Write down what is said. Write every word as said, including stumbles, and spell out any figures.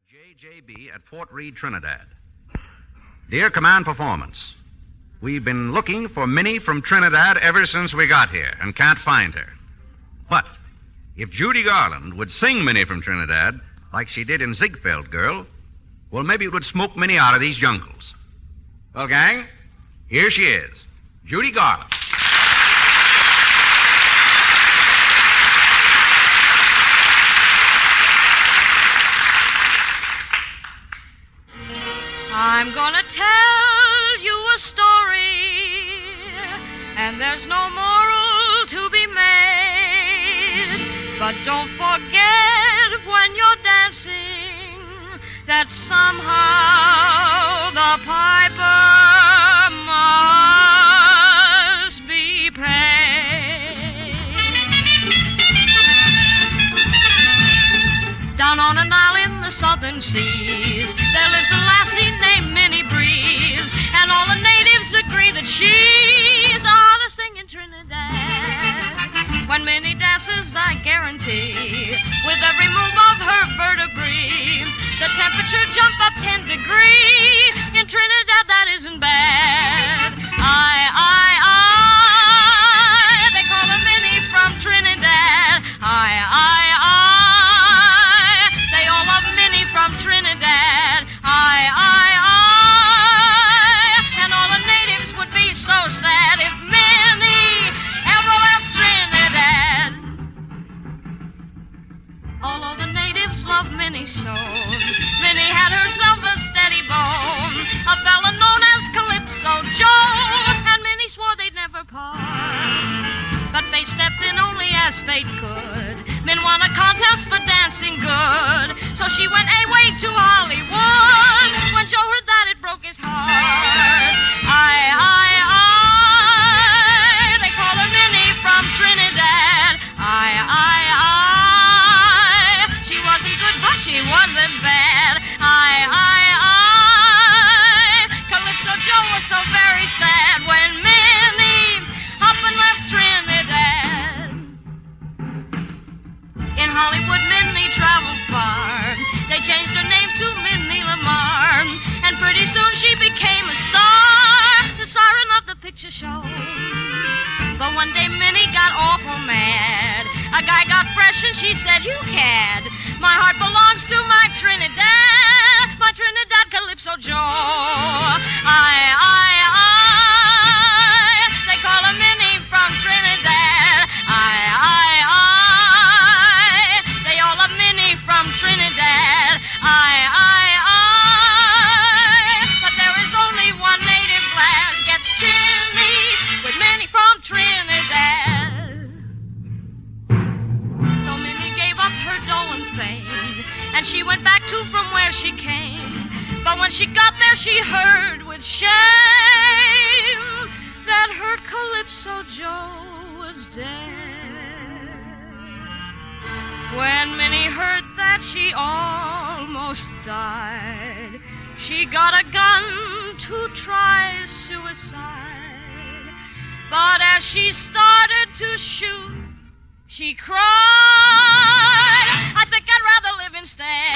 J J B at Fort Reed, Trinidad. Dear Command Performance, we've been looking for Minnie from Trinidad ever since we got here and can't find her. But if Judy Garland would sing Minnie from Trinidad like she did in Ziegfeld Girl, well, maybe it would smoke Minnie out of these jungles. Well, gang, here she is, Judy Garland. I'm gonna tell you a story, and there's no moral to be made. But don't forget when you're dancing that somehow the piper must be paid. Down on an island in the southern seas, there lives a lassie named Minnie Breeze, and all the natives agree that she's the hottest thing in Trinidad. When Minnie dances, I guarantee, with every move of her vertebrae, the temperature jump up ten degrees. In Trinidad, that isn't bad. I, I, I, they call her Minnie from Trinidad. I, I, I, they all love Minnie from Trinidad. I, I, I, and all the natives would be so sad if Minnie ever left Trinidad. All of the natives love Minnie so. Minnie had herself a steady bone, a fella known as Calypso Joe, and Minnie swore they'd never part. But they stepped in only as fate could. Min won a contest for dancing good, so she went away to Hollywood. When Joe heard that, it broke his heart. I, I, I, they call her Minnie from Trinidad. I, I, I, she wasn't good, but she wasn't bad. I, I, I, Calypso Joe was so very sad when Minnie up and left Trinidad. In Hollywood, Minnie traveled far. They changed her name to Minnie Lamar, and pretty soon she became a star, the siren of the picture show. But one day Minnie got awful mad. A guy got fresh and she said, "You cad, my heart belongs to my Trinidad, my Trinidad Calypso Joe." I, I, I, they call her Minnie from Trinidad. I, I, I, they all love Minnie from Trinidad. I, I, I, but there is only one native lad gets chilly with Minnie from Trinidad. So Minnie gave up her dough and fame, and she went back to from where she came. But when she got there, she heard with shame that her Calypso Joe was dead. When Minnie heard that, she almost died. She got a gun to try suicide, but as she started to shoot, she cried, "I think I'd rather live instead."